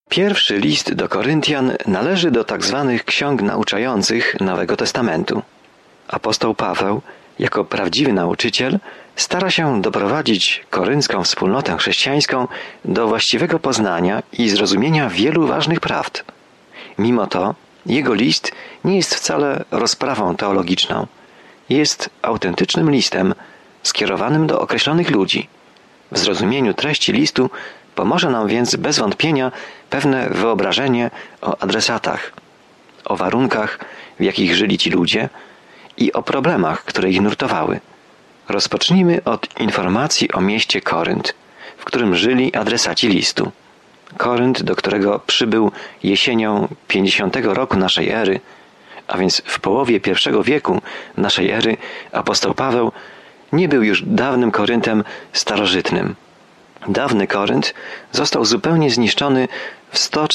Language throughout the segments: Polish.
Pierwszy list do Koryntian należy do tak zwanych ksiąg nauczających Nowego Testamentu. Apostoł Paweł, jako prawdziwy nauczyciel, stara się doprowadzić koryncką wspólnotę chrześcijańską do właściwego poznania i zrozumienia wielu ważnych prawd. Mimo to jego list nie jest wcale rozprawą teologiczną. Jest autentycznym listem skierowanym do określonych ludzi. W zrozumieniu treści listu pomoże nam więc bez wątpienia pewne wyobrażenie o adresatach, o warunkach, w jakich żyli ci ludzie i o problemach, które ich nurtowały. Rozpocznijmy od informacji o mieście Korynt, w którym żyli adresaci listu. Korynt, do którego przybył jesienią 50 roku naszej ery, a więc w połowie I wieku naszej ery, apostoł Paweł nie był już dawnym Koryntem starożytnym. Dawny Korynt został zupełnie zniszczony w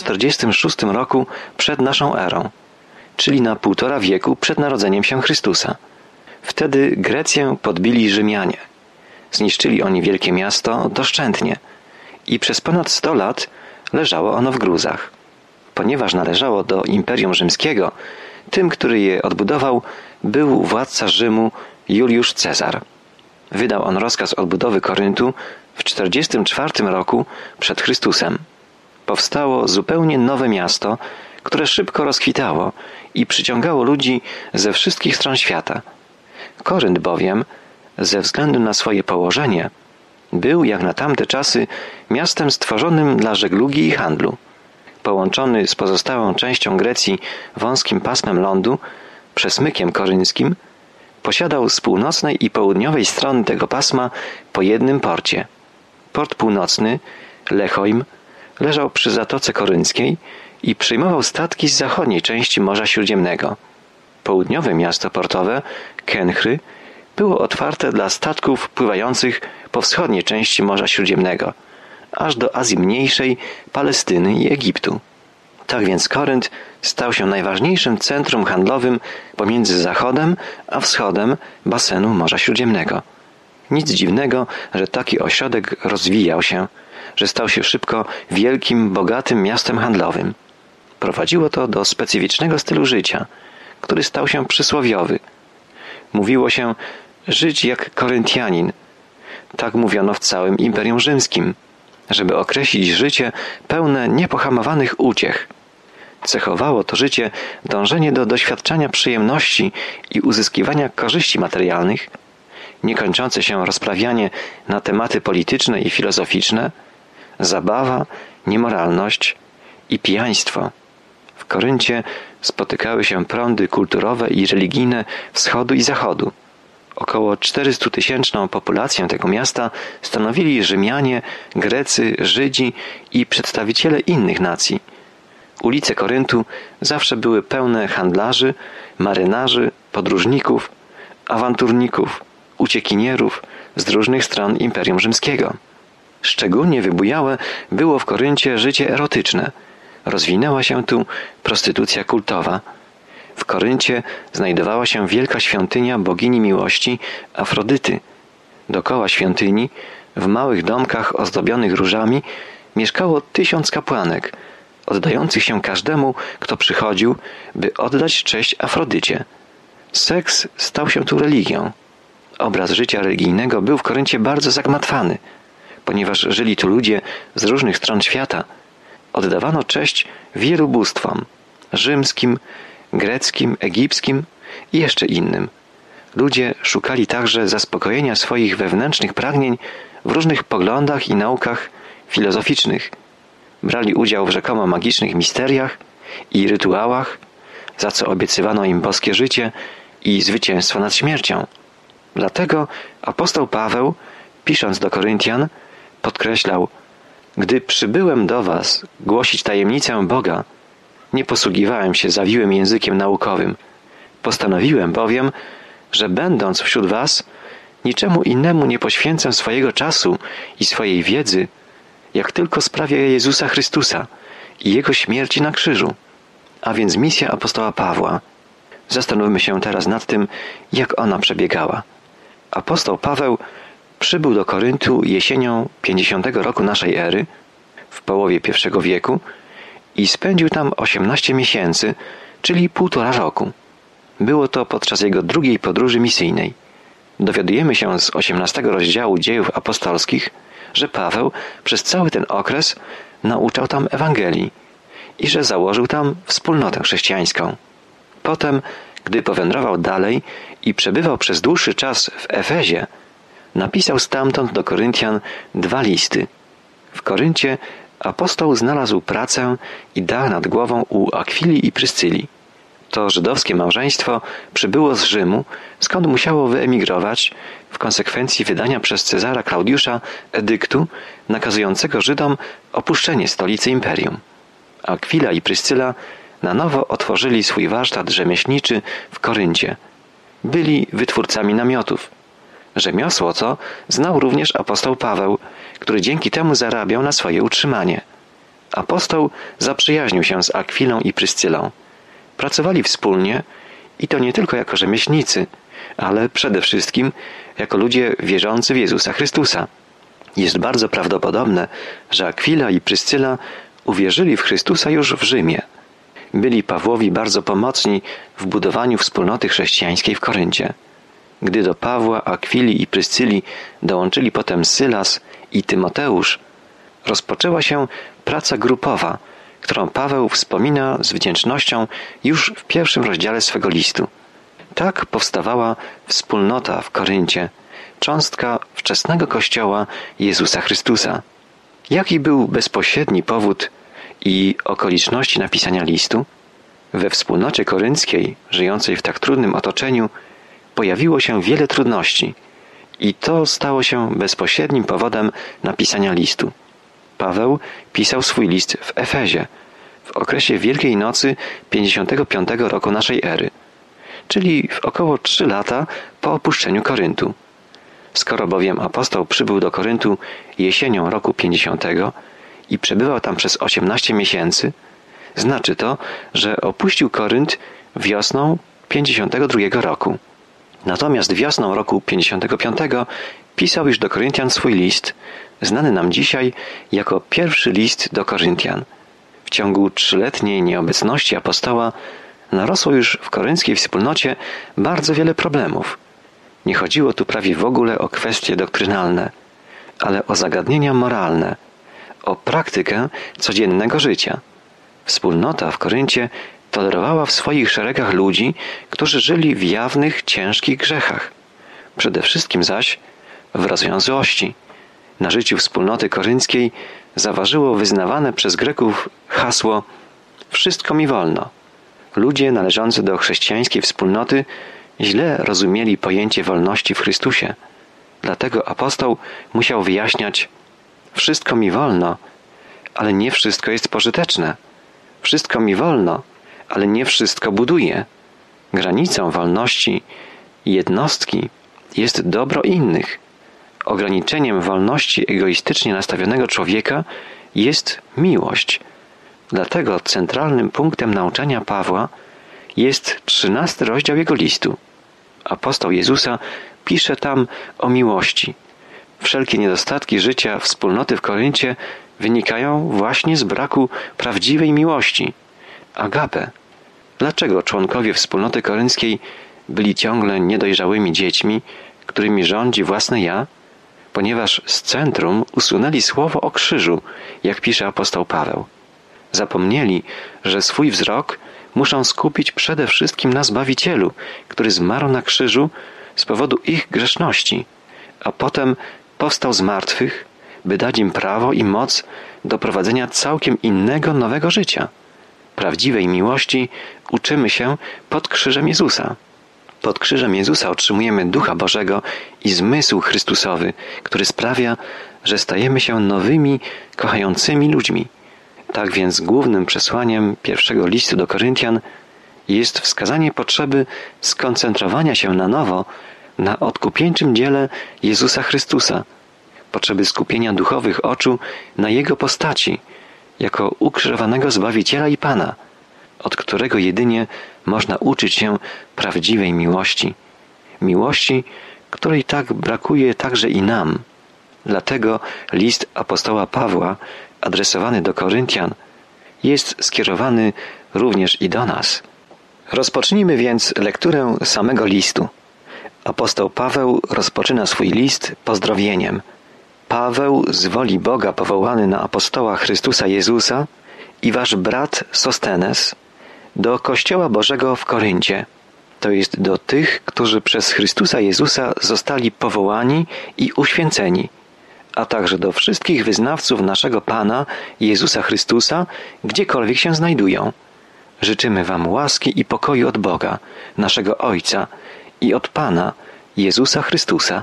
146 roku przed naszą erą, czyli na 1,5 wieku przed narodzeniem się Chrystusa. Wtedy Grecję podbili Rzymianie. Zniszczyli oni wielkie miasto doszczętnie i przez ponad 100 lat leżało ono w gruzach. Ponieważ należało do Imperium Rzymskiego, tym, który je odbudował, był władca Rzymu Juliusz Cezar. Wydał on rozkaz odbudowy Koryntu w 44 roku przed Chrystusem. Powstało zupełnie nowe miasto, które szybko rozkwitało i przyciągało ludzi ze wszystkich stron świata. Korynt bowiem, ze względu na swoje położenie, był jak na tamte czasy miastem stworzonym dla żeglugi i handlu. Połączony z pozostałą częścią Grecji wąskim pasmem lądu, przesmykiem korynckim, posiadał z północnej i południowej strony tego pasma po jednym porcie. Port północny, Lechoim, leżał przy Zatoce Korynckiej i przyjmował statki z zachodniej części Morza Śródziemnego. Południowe miasto portowe, Kenchry, było otwarte dla statków pływających po wschodniej części Morza Śródziemnego, aż do Azji Mniejszej, Palestyny i Egiptu. Tak więc Korynt stał się najważniejszym centrum handlowym pomiędzy zachodem a wschodem basenu Morza Śródziemnego. Nic dziwnego, że taki ośrodek rozwijał się, że stał się szybko wielkim, bogatym miastem handlowym. Prowadziło to do specyficznego stylu życia, który stał się przysłowiowy. Mówiło się żyć jak Koryntianin. Tak mówiono w całym Imperium Rzymskim, żeby określić życie pełne niepohamowanych uciech. Cechowało to życie dążenie do doświadczania przyjemności i uzyskiwania korzyści materialnych, niekończące się rozprawianie na tematy polityczne i filozoficzne, zabawa, niemoralność i pijaństwo. W Koryncie spotykały się prądy kulturowe i religijne wschodu i zachodu. Około 400-tysięczną populację tego miasta stanowili Rzymianie, Grecy, Żydzi i przedstawiciele innych nacji. Ulice Koryntu zawsze były pełne handlarzy, marynarzy, podróżników, awanturników, uciekinierów z różnych stron Imperium Rzymskiego. Szczególnie wybujałe było w Koryncie życie erotyczne. Rozwinęła się tu prostytucja kultowa. W Koryncie znajdowała się wielka świątynia bogini miłości Afrodyty. Dokoła świątyni, w małych domkach ozdobionych różami, mieszkało 1000 kapłanek, oddających się każdemu, kto przychodził, by oddać cześć Afrodycie. Seks stał się tu religią. Obraz życia religijnego był w Koryncie bardzo zagmatwany, ponieważ żyli tu ludzie z różnych stron świata. Oddawano cześć wielu bóstwom, rzymskim, greckim, egipskim i jeszcze innym. Ludzie szukali także zaspokojenia swoich wewnętrznych pragnień w różnych poglądach i naukach filozoficznych. Brali udział w rzekomo magicznych misteriach i rytuałach, za co obiecywano im boskie życie i zwycięstwo nad śmiercią. Dlatego apostoł Paweł, pisząc do Koryntian, podkreślał: gdy przybyłem do was głosić tajemnicę Boga, nie posługiwałem się zawiłym językiem naukowym. Postanowiłem bowiem, że będąc wśród was, niczemu innemu nie poświęcę swojego czasu i swojej wiedzy, jak tylko sprawie Jezusa Chrystusa i Jego śmierci na krzyżu. A więc misja apostoła Pawła. Zastanówmy się teraz nad tym, jak ona przebiegała. Apostoł Paweł przybył do Koryntu jesienią 50 roku naszej ery, w połowie I wieku, i spędził tam 18 miesięcy, czyli 1,5 roku. Było to podczas jego drugiej podróży misyjnej. Dowiadujemy się z 18 rozdziału Dziejów Apostolskich, że Paweł przez cały ten okres nauczał tam Ewangelii i że założył tam wspólnotę chrześcijańską. Potem, gdy powędrował dalej i przebywał przez dłuższy czas w Efezie, napisał stamtąd do Koryntian 2 listy. W Koryncie apostoł znalazł pracę i dach nad głową u Akwili i Pryscylli. To żydowskie małżeństwo przybyło z Rzymu, skąd musiało wyemigrować w konsekwencji wydania przez Cezara Klaudiusza edyktu nakazującego Żydom opuszczenie stolicy imperium. Akwila i Pryscyla na nowo otworzyli swój warsztat rzemieślniczy w Koryncie. Byli wytwórcami namiotów. Rzemiosło to znał również apostoł Paweł, który dzięki temu zarabiał na swoje utrzymanie. Apostoł zaprzyjaźnił się z Akwilą i Pryscylą. Pracowali wspólnie i to nie tylko jako rzemieślnicy, ale przede wszystkim jako ludzie wierzący w Jezusa Chrystusa. Jest bardzo prawdopodobne, że Akwila i Pryscyla uwierzyli w Chrystusa już w Rzymie. Byli Pawłowi bardzo pomocni w budowaniu wspólnoty chrześcijańskiej w Koryncie. Gdy do Pawła, Akwili i Pryscylli dołączyli potem Sylas i Tymoteusz, rozpoczęła się praca grupowa, którą Paweł wspomina z wdzięcznością już w 1 rozdziale swego listu. Tak powstawała wspólnota w Koryncie, cząstka wczesnego Kościoła Jezusa Chrystusa. Jaki był bezpośredni powód i okoliczności napisania listu? We wspólnocie korynckiej, żyjącej w tak trudnym otoczeniu, pojawiło się wiele trudności i to stało się bezpośrednim powodem napisania listu. Paweł pisał swój list w Efezie w okresie Wielkiej Nocy 55 roku naszej ery, czyli w około 3 lata po opuszczeniu Koryntu. Skoro bowiem apostoł przybył do Koryntu jesienią roku 50 i przebywał tam przez 18 miesięcy, znaczy to, że opuścił Korynt wiosną 52 roku. Natomiast wiosną roku 55 pisał już do Koryntian swój list, znany nam dzisiaj jako pierwszy list do Koryntian. W ciągu 3-letniej nieobecności apostoła narosło już w korynckiej wspólnocie bardzo wiele problemów. Nie chodziło tu prawie w ogóle o kwestie doktrynalne, ale o zagadnienia moralne, o praktykę codziennego życia. Wspólnota w Koryncie tolerowała w swoich szeregach ludzi, którzy żyli w jawnych, ciężkich grzechach. Przede wszystkim zaś w rozwiązłości. Na życiu wspólnoty korynckiej zaważyło wyznawane przez Greków hasło „Wszystko mi wolno”. Ludzie należący do chrześcijańskiej wspólnoty źle rozumieli pojęcie wolności w Chrystusie. Dlatego apostoł musiał wyjaśniać: wszystko mi wolno, ale nie wszystko jest pożyteczne. Wszystko mi wolno, ale nie wszystko buduje. Granicą wolności jednostki jest dobro innych. Ograniczeniem wolności egoistycznie nastawionego człowieka jest miłość. Dlatego centralnym punktem nauczania Pawła jest 13 rozdział jego listu. Apostoł Jezusa pisze tam o miłości. Wszelkie niedostatki życia wspólnoty w Koryncie wynikają właśnie z braku prawdziwej miłości, agape. Dlaczego członkowie wspólnoty korynckiej byli ciągle niedojrzałymi dziećmi, którymi rządzi własne ja? Ponieważ z centrum usunęli słowo o krzyżu, jak pisze apostoł Paweł. Zapomnieli, że swój wzrok muszą skupić przede wszystkim na Zbawicielu, który zmarł na krzyżu z powodu ich grzeszności, a potem powstał z martwych, by dać im prawo i moc do prowadzenia całkiem innego, nowego życia. Prawdziwej miłości uczymy się pod krzyżem Jezusa. Pod krzyżem Jezusa otrzymujemy Ducha Bożego i zmysł Chrystusowy, który sprawia, że stajemy się nowymi, kochającymi ludźmi. Tak więc głównym przesłaniem pierwszego listu do Koryntian jest wskazanie potrzeby skoncentrowania się na nowo na odkupieńczym dziele Jezusa Chrystusa, potrzeby skupienia duchowych oczu na Jego postaci, jako ukrzyżowanego Zbawiciela i Pana, od którego jedynie można uczyć się prawdziwej miłości. Miłości, której tak brakuje także i nam. Dlatego list apostoła Pawła, adresowany do Koryntian, jest skierowany również i do nas. Rozpocznijmy więc lekturę samego listu. Apostoł Paweł rozpoczyna swój list pozdrowieniem. Paweł, z woli Boga powołany na apostoła Chrystusa Jezusa, i wasz brat Sostenes, do Kościoła Bożego w Koryncie, to jest do tych, którzy przez Chrystusa Jezusa zostali powołani i uświęceni, a także do wszystkich wyznawców naszego Pana Jezusa Chrystusa, gdziekolwiek się znajdują. Życzymy wam łaski i pokoju od Boga, naszego Ojca, i od Pana Jezusa Chrystusa.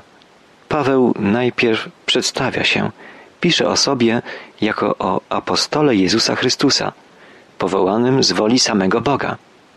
Paweł najpierw przedstawia się, pisze o sobie jako o apostole Jezusa Chrystusa, powołanym z woli samego Boga.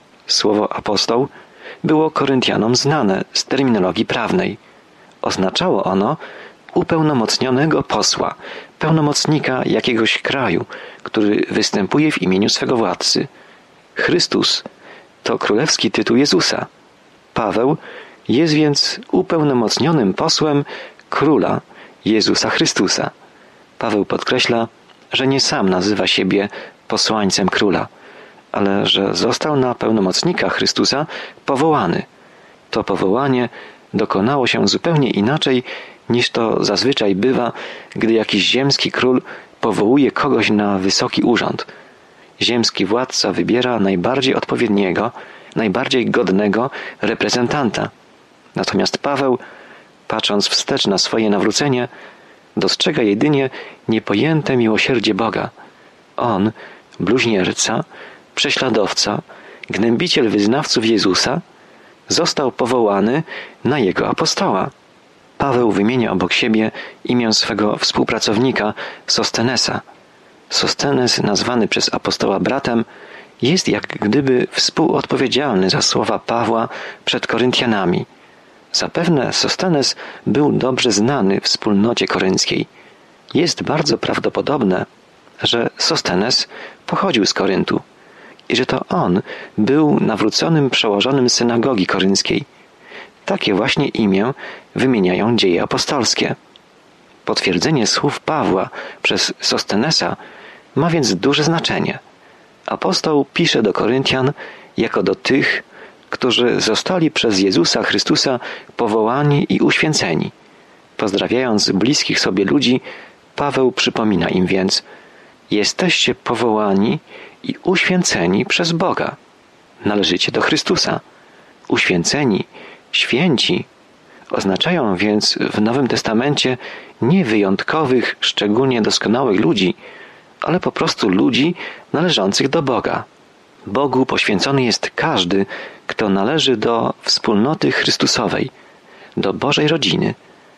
Słowo apostoł było Koryntianom znane z terminologii prawnej. Oznaczało ono upełnomocnionego posła, pełnomocnika jakiegoś kraju, który występuje w imieniu swego władcy. Chrystus to królewski tytuł Jezusa. Paweł jest więc upełnomocnionym posłem króla Jezusa Chrystusa. Paweł podkreśla, że nie sam nazywa siebie posłańcem króla, ale że został na pełnomocnika Chrystusa powołany. To powołanie dokonało się zupełnie inaczej, niż to zazwyczaj bywa, gdy jakiś ziemski król powołuje kogoś na wysoki urząd. Ziemski władca wybiera najbardziej odpowiedniego, najbardziej godnego reprezentanta. Natomiast Paweł, patrząc wstecz na swoje nawrócenie, dostrzega jedynie niepojęte miłosierdzie Boga. On, bluźnierca, prześladowca, gnębiciel wyznawców Jezusa, został powołany na jego apostoła. Paweł wymienia obok siebie imię swego współpracownika Sostenesa. Sostenes, nazwany przez apostoła bratem, jest jak gdyby współodpowiedzialny za słowa Pawła przed Koryntianami. Zapewne Sostenes był dobrze znany w wspólnocie korynckiej. Jest bardzo prawdopodobne, że Sostenes pochodził z Koryntu i że to on był nawróconym przełożonym synagogi korynckiej. Takie właśnie imię wymieniają dzieje apostolskie. Potwierdzenie słów Pawła przez Sostenesa ma więc duże znaczenie. Apostoł pisze do Koryntian jako do tych, którzy zostali przez Jezusa Chrystusa powołani i uświęceni. Pozdrawiając bliskich sobie ludzi, Paweł przypomina im więc: jesteście powołani i uświęceni przez Boga. Należycie do Chrystusa. Uświęceni, święci oznaczają więc w Nowym Testamencie nie wyjątkowych, szczególnie doskonałych ludzi, ale po prostu ludzi należących do Boga. Bogu poświęcony jest każdy, kto należy do wspólnoty Chrystusowej, do Bożej rodziny.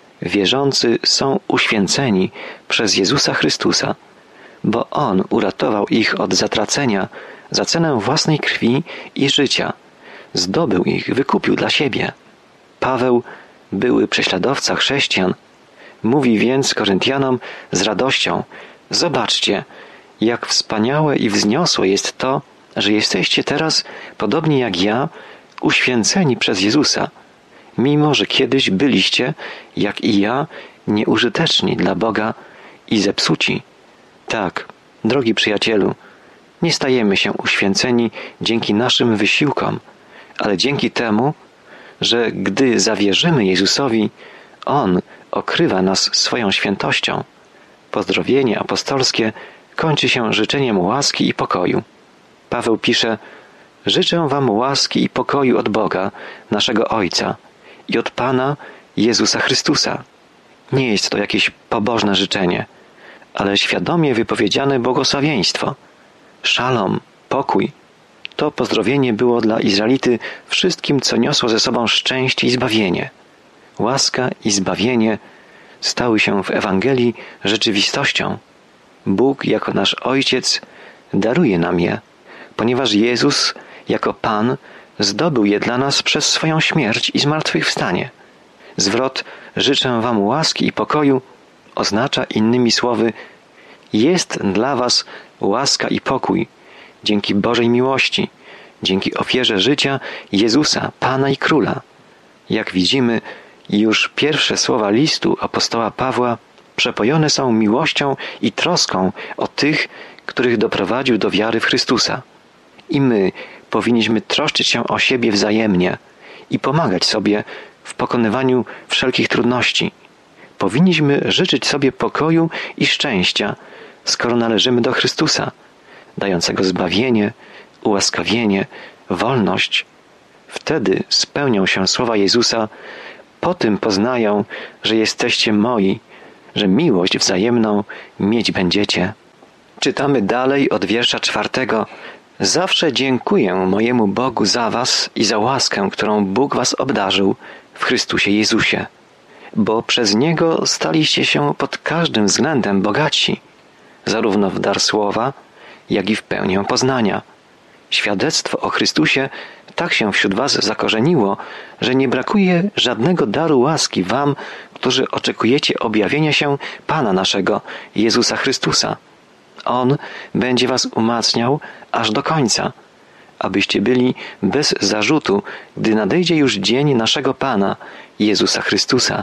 Wierzący są uświęceni przez Jezusa Chrystusa, bo On uratował ich od zatracenia za cenę własnej krwi i życia. Zdobył ich, wykupił dla siebie. Paweł, były prześladowca chrześcijan, mówi więc Koryntianom z radością: zobaczcie, jak wspaniałe i wzniosłe jest to, że jesteście teraz, podobnie jak ja, uświęceni przez Jezusa, mimo że kiedyś byliście, jak i ja, nieużyteczni dla Boga i zepsuci. Tak, drogi przyjacielu, nie stajemy się uświęceni dzięki naszym wysiłkom, ale dzięki temu, że gdy zawierzymy Jezusowi, On okrywa nas swoją świętością. Pozdrowienie apostolskie kończy się życzeniem łaski i pokoju. Paweł pisze: życzę wam łaski i pokoju od Boga, naszego Ojca, i od Pana Jezusa Chrystusa. Nie jest to jakieś pobożne życzenie, ale świadomie wypowiedziane błogosławieństwo. Szalom, pokój. To pozdrowienie było dla Izraelity wszystkim, co niosło ze sobą szczęście i zbawienie. Łaska i zbawienie stały się w Ewangelii rzeczywistością. Bóg jako nasz Ojciec daruje nam je, ponieważ Jezus jako Pan zdobył je dla nas przez swoją śmierć i zmartwychwstanie. Zwrot życzę wam łaski i pokoju oznacza innymi słowy: jest dla was łaska i pokój dzięki Bożej miłości, dzięki ofierze życia Jezusa, Pana i Króla. Jak widzimy, już pierwsze słowa listu apostoła Pawła przepojone są miłością i troską o tych, których doprowadził do wiary w Chrystusa. I my powinniśmy troszczyć się o siebie wzajemnie i pomagać sobie w pokonywaniu wszelkich trudności. Powinniśmy życzyć sobie pokoju i szczęścia, skoro należymy do Chrystusa, dającego zbawienie, ułaskawienie, wolność. Wtedy spełnią się słowa Jezusa: po tym poznają, że jesteście moi, że miłość wzajemną mieć będziecie. Czytamy dalej od wiersza 4. Zawsze dziękuję mojemu Bogu za was i za łaskę, którą Bóg was obdarzył w Chrystusie Jezusie, bo przez Niego staliście się pod każdym względem bogatsi, zarówno w dar słowa, jak i w pełnię poznania. Świadectwo o Chrystusie tak się wśród was zakorzeniło, że nie brakuje żadnego daru łaski wam, którzy oczekujecie objawienia się Pana naszego, Jezusa Chrystusa. On będzie was umacniał aż do końca, abyście byli bez zarzutu, gdy nadejdzie już dzień naszego Pana, Jezusa Chrystusa.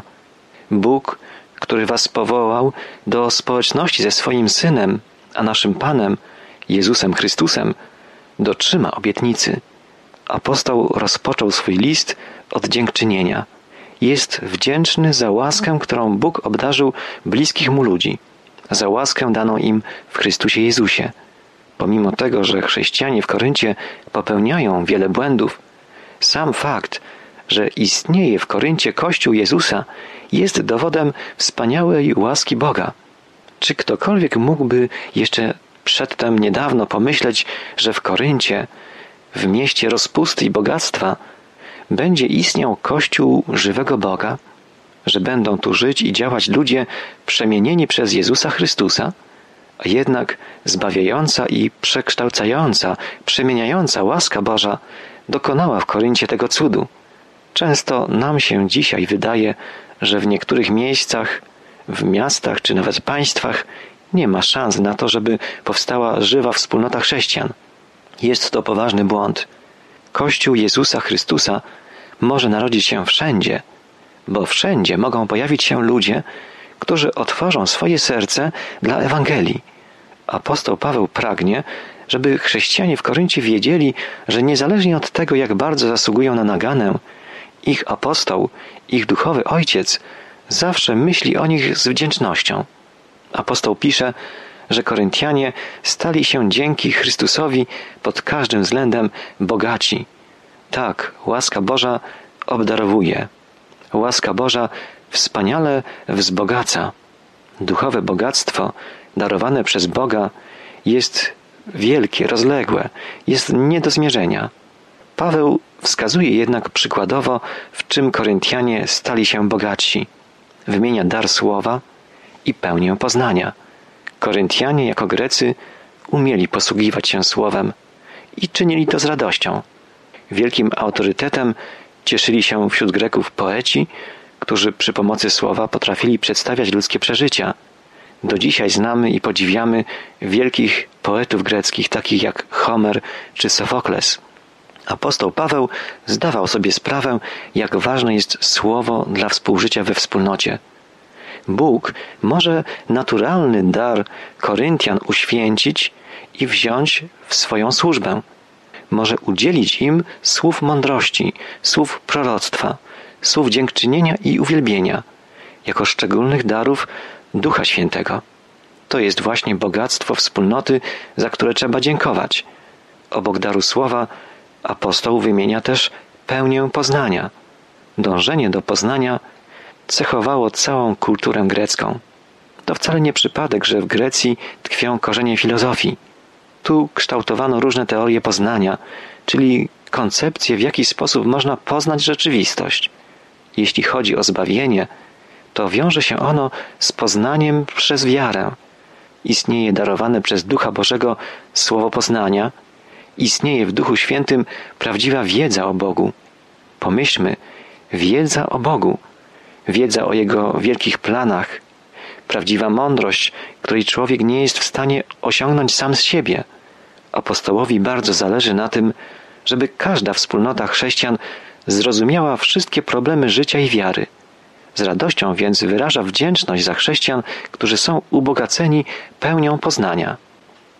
Bóg, który was powołał do społeczności ze swoim Synem, a naszym Panem, Jezusem Chrystusem, dotrzyma obietnicy. Apostoł rozpoczął swój list od dziękczynienia. Jest wdzięczny za łaskę, którą Bóg obdarzył bliskich mu ludzi, za łaskę daną im w Chrystusie Jezusie. Pomimo tego, że chrześcijanie w Koryncie popełniają wiele błędów, sam fakt, że istnieje w Koryncie Kościół Jezusa, jest dowodem wspaniałej łaski Boga. Czy ktokolwiek mógłby jeszcze przedtem niedawno pomyśleć, że w Koryncie, w mieście rozpusty i bogactwa, będzie istniał Kościół żywego Boga, że będą tu żyć i działać ludzie przemienieni przez Jezusa Chrystusa, a jednak zbawiająca i przekształcająca, przemieniająca łaska Boża dokonała w Koryncie tego cudu. Często nam się dzisiaj wydaje, że w niektórych miejscach, w miastach czy nawet państwach nie ma szans na to, żeby powstała żywa wspólnota chrześcijan. Jest to poważny błąd. Kościół Jezusa Chrystusa może narodzić się wszędzie, bo wszędzie mogą pojawić się ludzie, którzy otworzą swoje serce dla Ewangelii. Apostoł Paweł pragnie, żeby chrześcijanie w Koryncie wiedzieli, że niezależnie od tego, jak bardzo zasługują na naganę, ich apostoł, ich duchowy ojciec zawsze myśli o nich z wdzięcznością. Apostoł pisze, że Koryntianie stali się dzięki Chrystusowi pod każdym względem bogaci. Tak, łaska Boża obdarowuje. Łaska Boża wspaniale wzbogaca. Duchowe bogactwo darowane przez Boga jest wielkie, rozległe, jest nie do zmierzenia. Paweł wskazuje jednak przykładowo, w czym Koryntianie stali się bogatsi. Wymienia dar słowa i pełnię poznania. Koryntianie jako Grecy umieli posługiwać się słowem i czynili to z radością. Wielkim autorytetem cieszyli się wśród Greków poeci, którzy przy pomocy słowa potrafili przedstawiać ludzkie przeżycia. Do dzisiaj znamy i podziwiamy wielkich poetów greckich, takich jak Homer czy Sofokles. Apostoł Paweł zdawał sobie sprawę, jak ważne jest słowo dla współżycia we wspólnocie. Bóg może naturalny dar Koryntian uświęcić i wziąć w swoją służbę. Może udzielić im słów mądrości, słów proroctwa, słów dziękczynienia i uwielbienia, jako szczególnych darów Ducha Świętego. To jest właśnie bogactwo wspólnoty, za które trzeba dziękować. Obok daru słowa apostoł wymienia też pełnię poznania. Dążenie do poznania cechowało całą kulturę grecką. To wcale nie przypadek, że w Grecji tkwią korzenie filozofii. Tu kształtowano różne teorie poznania, czyli koncepcje, w jaki sposób można poznać rzeczywistość. Jeśli chodzi o zbawienie, to wiąże się ono z poznaniem przez wiarę. Istnieje darowane przez Ducha Bożego słowo poznania, istnieje w Duchu Świętym prawdziwa wiedza o Bogu. Pomyślmy, wiedza o Bogu, wiedza o Jego wielkich planach, prawdziwa mądrość, której człowiek nie jest w stanie osiągnąć sam z siebie. Apostołowi bardzo zależy na tym, żeby każda wspólnota chrześcijan zrozumiała wszystkie problemy życia i wiary. Z radością więc wyraża wdzięczność za chrześcijan, którzy są ubogaceni pełnią poznania.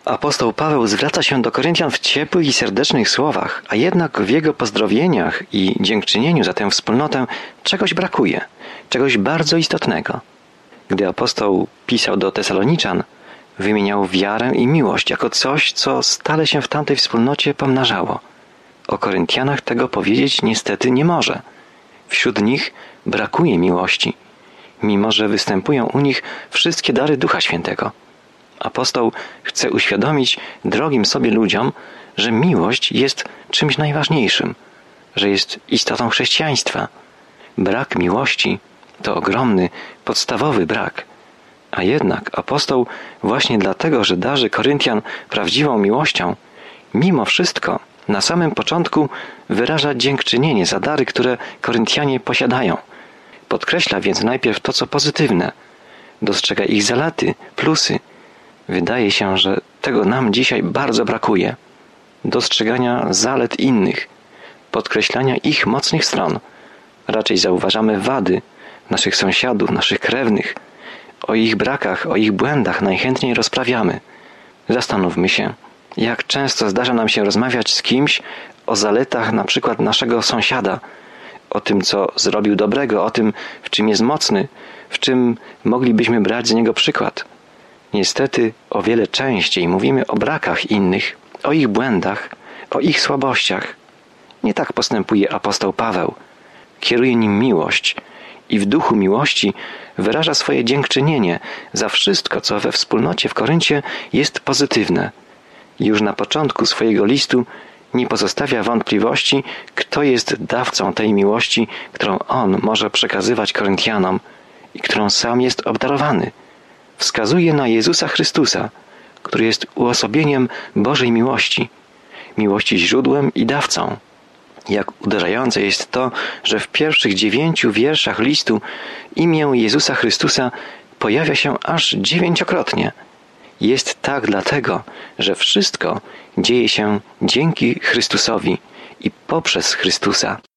Apostoł Paweł zwraca się do Koryntian w ciepłych i serdecznych słowach, a jednak w jego pozdrowieniach i dziękczynieniu za tę wspólnotę czegoś brakuje, czegoś bardzo istotnego. Gdy apostoł pisał do Tesaloniczan, wymieniał wiarę i miłość jako coś, co stale się w tamtej wspólnocie pomnażało. O Koryntianach tego powiedzieć niestety nie może. Wśród nich brakuje miłości, mimo że występują u nich wszystkie dary Ducha Świętego. Apostoł chce uświadomić drogim sobie ludziom, że miłość jest czymś najważniejszym, że jest istotą chrześcijaństwa. Brak miłości to ogromny, podstawowy brak. A jednak apostoł właśnie dlatego, że darzy Koryntian prawdziwą miłością, mimo wszystko na samym początku wyraża dziękczynienie za dary, które Koryntianie posiadają. Podkreśla więc najpierw to, co pozytywne. Dostrzega ich zalety, plusy. Wydaje się, że tego nam dzisiaj bardzo brakuje. Dostrzegania zalet innych, podkreślania ich mocnych stron. Raczej zauważamy wady naszych sąsiadów, naszych krewnych. O ich brakach, o ich błędach najchętniej rozprawiamy. Zastanówmy się, jak często zdarza nam się rozmawiać z kimś o zaletach na przykład naszego sąsiada, o tym, co zrobił dobrego, o tym, w czym jest mocny, w czym moglibyśmy brać z niego przykład. Niestety o wiele częściej mówimy o brakach innych, o ich błędach, o ich słabościach. Nie tak postępuje apostoł Paweł. Kieruje nim miłość i w duchu miłości wyraża swoje dziękczynienie za wszystko, co we wspólnocie w Koryncie jest pozytywne. Już na początku swojego listu nie pozostawia wątpliwości, kto jest dawcą tej miłości, którą on może przekazywać Koryntianom i którą sam jest obdarowany. Wskazuje na Jezusa Chrystusa, który jest uosobieniem Bożej miłości, miłości źródłem i dawcą. Jak uderzające jest to, że w pierwszych 9 wierszach listu imię Jezusa Chrystusa pojawia się aż 9-krotnie. Jest tak dlatego, że wszystko dzieje się dzięki Chrystusowi i poprzez Chrystusa.